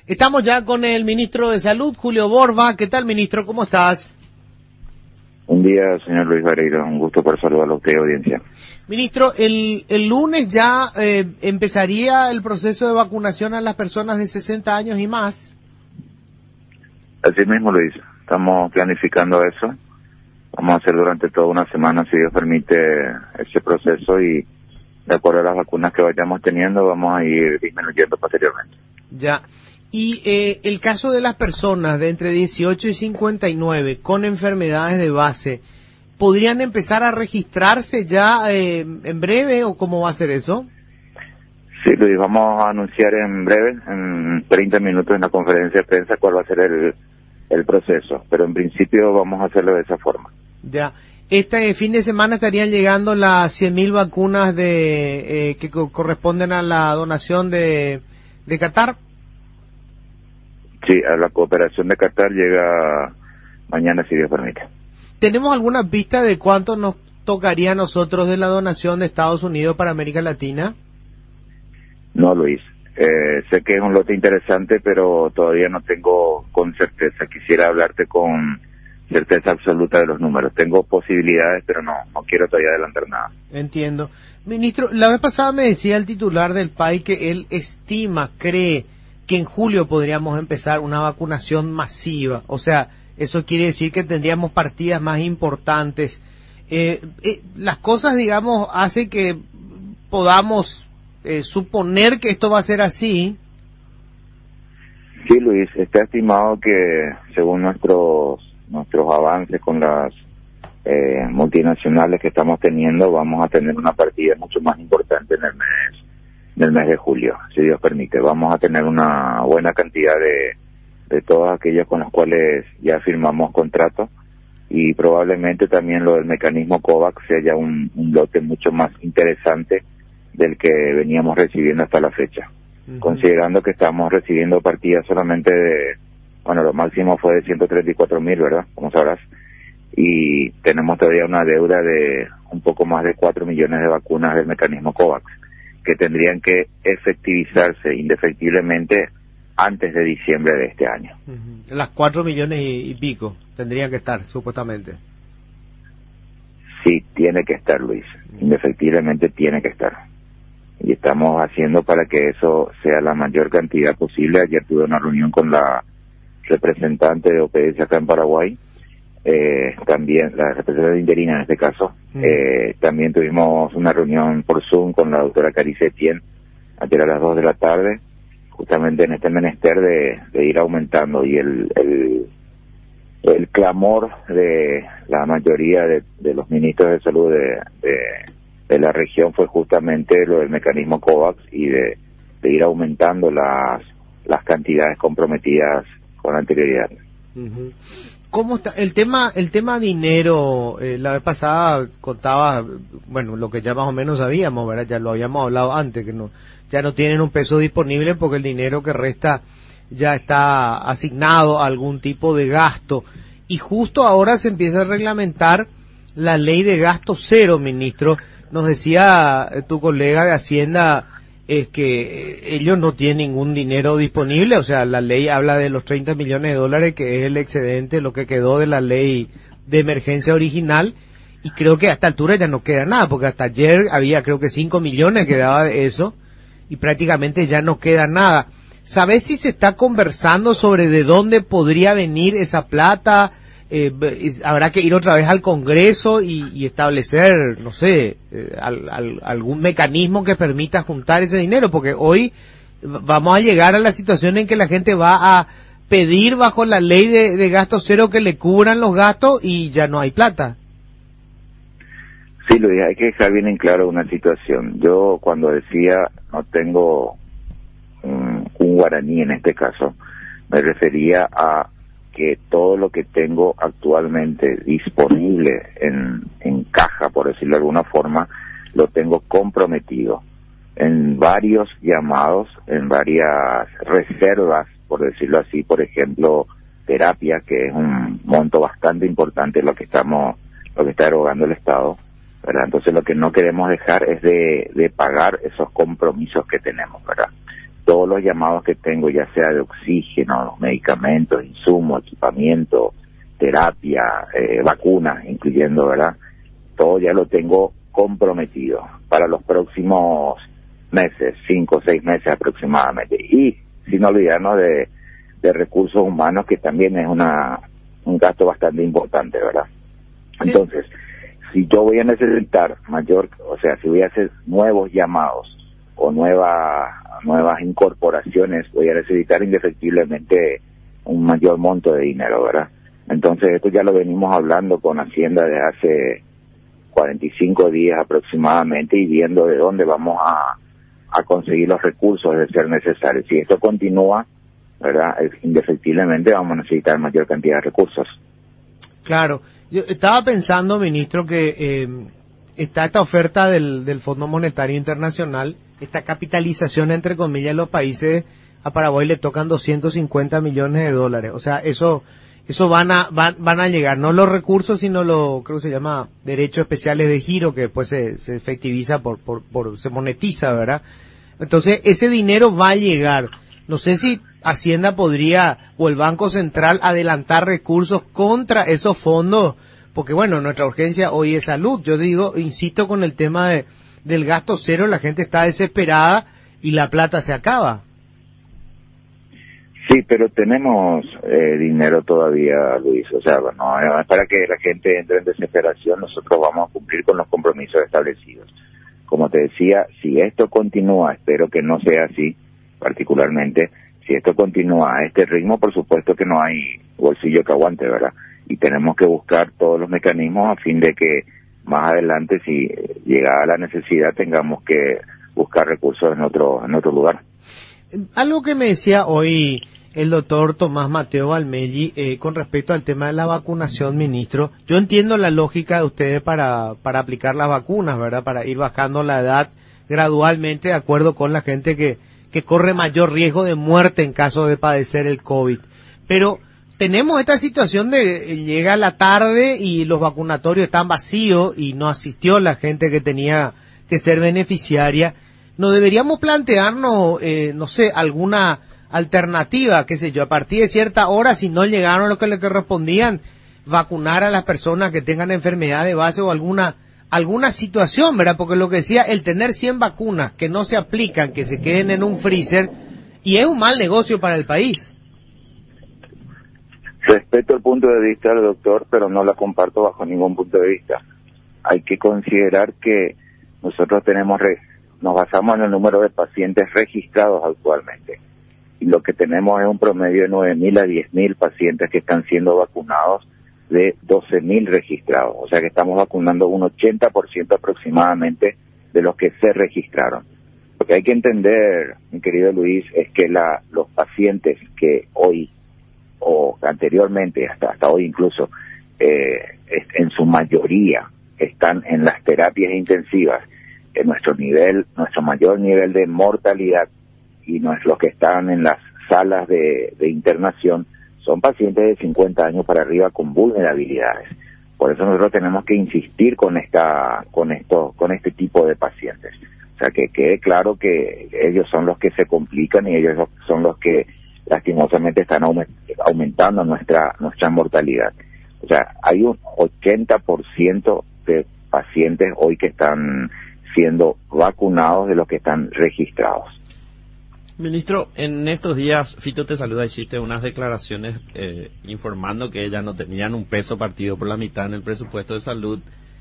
Estamos ya con el ministro de Salud, Julio Borba. ¿Qué tal, ministro? ¿Cómo estás? Un día, señor Luis Vareiro, un gusto por saludarlo a usted, audiencia. Ministro, el lunes ya empezaría el proceso de vacunación a las personas de 60 años y más. Así mismo, Luis, estamos planificando eso. Vamos a hacer durante toda una semana, si Dios permite, ese proceso y de acuerdo a las vacunas que vayamos teniendo, vamos a ir disminuyendo posteriormente. Ya. Y el caso de las personas de entre 18 y 59 con enfermedades de base, ¿podrían empezar a registrarse ya en breve o cómo va a ser eso? Sí, Luis, vamos a anunciar en breve, en 30 minutos en la conferencia de prensa, cuál va a ser el proceso, pero en principio vamos a hacerlo de esa forma. Ya. Este fin de semana estarían llegando las 100.000 vacunas que corresponden a la donación de Qatar. Sí, a la cooperación de Qatar llega mañana, si Dios permite. ¿Tenemos alguna pista de cuánto nos tocaría a nosotros de la donación de Estados Unidos para América Latina? No, Luis. Sé que es un lote interesante, pero todavía no tengo con certeza. Quisiera hablarte con certeza absoluta de los números. Tengo posibilidades, pero no quiero todavía adelantar nada. Entiendo. Ministro, la vez pasada me decía el titular del PAI que él cree que en julio podríamos empezar una vacunación masiva. O sea, eso quiere decir que tendríamos partidas más importantes. Las cosas, digamos, hace que podamos suponer que esto va a ser así. Sí, Luis, está estimado que según nuestros avances con las multinacionales que estamos teniendo, vamos a tener una partida mucho más importante en el mes de julio, si Dios permite. Vamos a tener una buena cantidad de todos aquellos con los cuales ya firmamos contratos y probablemente también lo del mecanismo COVAX sea un lote mucho más interesante del que veníamos recibiendo hasta la fecha. Uh-huh. Considerando que estamos recibiendo partidas solamente lo máximo fue de 134.000, ¿verdad? Como sabrás. Y tenemos todavía una deuda de un poco más de 4 millones de vacunas del mecanismo COVAX, que tendrían que efectivizarse indefectiblemente antes de diciembre de este año. Uh-huh. Las 4 millones y pico tendrían que estar, supuestamente. Sí, tiene que estar, Luis. Indefectiblemente tiene que estar. Y estamos haciendo para que eso sea la mayor cantidad posible. Ayer tuve una reunión con la representante de OPS acá en Paraguay, también la representante interina en este caso. También tuvimos una reunión por Zoom con la doctora Carice Etienne ayer a las 2 de la tarde, justamente en este menester de ir aumentando, y el clamor de la mayoría de los ministros de salud de la región fue justamente lo del mecanismo COVAX y de ir aumentando las cantidades comprometidas con anterioridad. Uh-huh. ¿Cómo está el tema dinero? La vez pasada contaba, lo que ya más o menos sabíamos, ¿verdad? Ya lo habíamos hablado antes, que ya no tienen un peso disponible porque el dinero que resta ya está asignado a algún tipo de gasto. Y justo ahora se empieza a reglamentar la ley de gasto cero, ministro. Nos decía tu colega de Hacienda que ellos no tienen ningún dinero disponible. O sea, la ley habla de los 30 millones de dólares, que es el excedente, lo que quedó de la ley de emergencia original, y creo que a esta altura ya no queda nada, porque hasta ayer había creo que 5 millones que daba de eso, y prácticamente ya no queda nada. ¿Sabés si se está conversando sobre de dónde podría venir esa plata? Habrá que ir otra vez al Congreso y establecer, no sé, algún mecanismo que permita juntar ese dinero, porque hoy vamos a llegar a la situación en que la gente va a pedir bajo la ley de gasto cero que le cubran los gastos y ya no hay plata. Sí, Luis, hay que dejar bien en claro una situación. Yo cuando decía no tengo un guaraní en este caso, me refería a que todo lo que tengo actualmente disponible en caja, por decirlo de alguna forma, lo tengo comprometido en varios llamados, en varias reservas, por decirlo así. Por ejemplo, terapia, que es un monto bastante importante lo que está erogando el Estado, ¿verdad? Entonces lo que no queremos dejar es de pagar esos compromisos que tenemos, ¿verdad? todos los llamados que tengo, ya sea de oxígeno, medicamentos, insumos, equipamiento, terapia, vacunas, incluyendo, ¿verdad? Todo ya lo tengo comprometido para los próximos meses, 5 o 6 meses aproximadamente. Y sin olvidarnos de recursos humanos, que también es un gasto bastante importante, ¿verdad? Entonces, si yo voy a necesitar si voy a hacer nuevos llamados o nuevas incorporaciones, voy a necesitar indefectiblemente un mayor monto de dinero, ¿verdad? Entonces, esto ya lo venimos hablando con Hacienda desde hace 45 días aproximadamente, y viendo de dónde vamos a conseguir los recursos de ser necesario. Si esto continúa, ¿verdad?, indefectiblemente vamos a necesitar mayor cantidad de recursos. Claro. Yo estaba pensando, ministro, que está esta oferta del Fondo Monetario Internacional, esta capitalización, entre comillas, de los países. A Paraguay le tocan 250 millones de dólares. O sea, eso van a llegar, no los recursos, sino creo que se llama derechos especiales de giro, que después se efectiviza se monetiza, ¿verdad? Entonces, ese dinero va a llegar. No sé si Hacienda podría, o el Banco Central, adelantar recursos contra esos fondos, porque bueno, nuestra urgencia hoy es salud. Yo insisto con el tema del gasto cero, la gente está desesperada y la plata se acaba. Sí, pero tenemos dinero todavía, Luis. O sea, no es para que la gente entre en desesperación. Nosotros vamos a cumplir con los compromisos establecidos. Como te decía, si esto continúa, espero que no sea así, particularmente, si esto continúa a este ritmo, por supuesto que no hay bolsillo que aguante, ¿verdad? Y tenemos que buscar todos los mecanismos a fin de que más adelante, si llegada la necesidad, tengamos que buscar recursos en otro lugar. Algo que me decía hoy el doctor Tomás Mateo Valmelli con respecto al tema de la vacunación, ministro. Yo entiendo la lógica de ustedes para aplicar las vacunas, ¿verdad? Para ir bajando la edad gradualmente, de acuerdo con la gente que corre mayor riesgo de muerte en caso de padecer el COVID. Pero tenemos esta situación de llega la tarde y los vacunatorios están vacíos y no asistió la gente que tenía que ser beneficiaria. ¿No deberíamos plantearnos, alguna alternativa, qué sé yo, a partir de cierta hora, si no llegaron los que le correspondían, vacunar a las personas que tengan enfermedad de base o alguna situación, ¿verdad? Porque lo que decía, el tener 100 vacunas que no se aplican, que se queden en un freezer, y es un mal negocio para el país. Respeto el punto de vista del doctor, pero no la comparto bajo ningún punto de vista. Hay que considerar que nosotros nos basamos en el número de pacientes registrados actualmente. Y lo que tenemos es un promedio de 9.000 a 10.000 pacientes que están siendo vacunados de 12.000 registrados. O sea que estamos vacunando un 80% aproximadamente de los que se registraron. Lo que hay que entender, mi querido Luis, es que los pacientes que hoy o anteriormente, hasta hoy incluso, en su mayoría están en las terapias intensivas, nuestro mayor nivel de mortalidad y los que están en las salas de internación son pacientes de 50 años para arriba con vulnerabilidades. Por eso nosotros tenemos que insistir con este tipo de pacientes. O sea, que quede claro que ellos son los que se complican y ellos son los que lastimosamente están aumentando nuestra mortalidad. O sea, hay un 80% de pacientes hoy que están siendo vacunados de los que están registrados. Ministro, en estos días Fito Te Saluda hiciste unas declaraciones informando que ya no tenían un peso partido por la mitad en el presupuesto de salud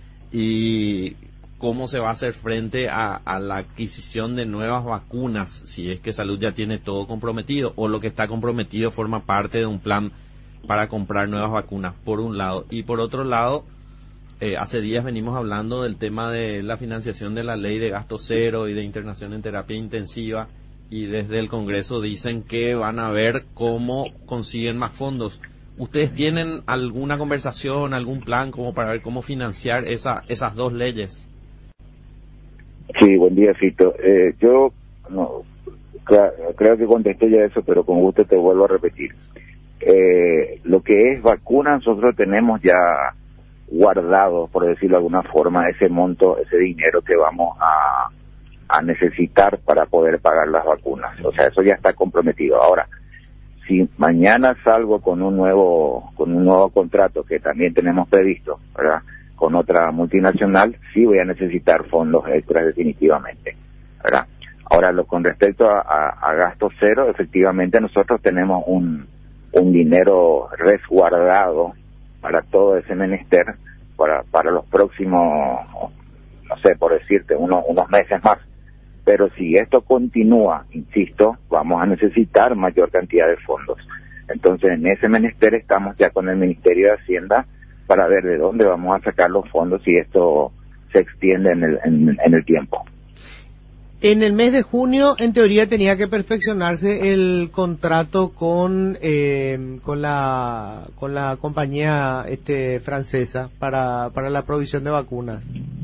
y cómo se va a hacer frente a la adquisición de nuevas vacunas, si es que salud ya tiene todo comprometido o lo que está comprometido forma parte de un plan para comprar nuevas vacunas, por un lado. Y por otro lado, hace días venimos hablando del tema de la financiación de la ley de gasto cero y de internación en terapia intensiva, y desde el Congreso dicen que van a ver cómo consiguen más fondos. ¿Ustedes tienen alguna conversación, algún plan como para ver cómo financiar esas dos leyes? Sí, buen día, Fito. Yo creo que contesté ya eso, pero con gusto te vuelvo a repetir. Lo que es vacunas, nosotros tenemos ya guardado, por decirlo de alguna forma, ese monto, ese dinero que vamos a necesitar para poder pagar las vacunas. O sea, eso ya está comprometido. Ahora, si mañana salgo con un nuevo contrato que también tenemos previsto, ¿verdad?, con otra multinacional, sí voy a necesitar fondos extras definitivamente, ¿verdad? Ahora, con respecto a gasto cero, efectivamente nosotros tenemos un dinero resguardado para todo ese menester, para los próximos, no sé, por decirte, unos meses más. Pero si esto continúa, insisto, vamos a necesitar mayor cantidad de fondos. Entonces, en ese menester estamos ya con el Ministerio de Hacienda para ver de dónde vamos a sacar los fondos si esto se extiende en el tiempo. En el mes de junio, en teoría, tenía que perfeccionarse el contrato con la compañía francesa para la provisión de vacunas.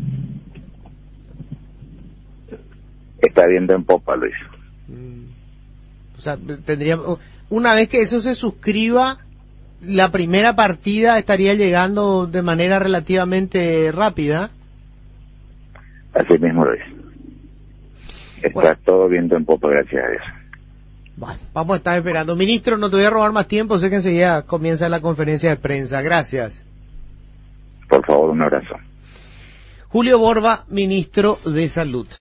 Está viendo en popa, Luis. O sea, una vez que eso se suscriba, la primera partida estaría llegando de manera relativamente rápida. Así mismo, Luis. Está todo viendo en popa, gracias a Dios. Bueno, vamos a estar esperando. Ministro, no te voy a robar más tiempo, sé que enseguida comienza la conferencia de prensa. Gracias. Por favor, un abrazo. Julio Borba, ministro de Salud.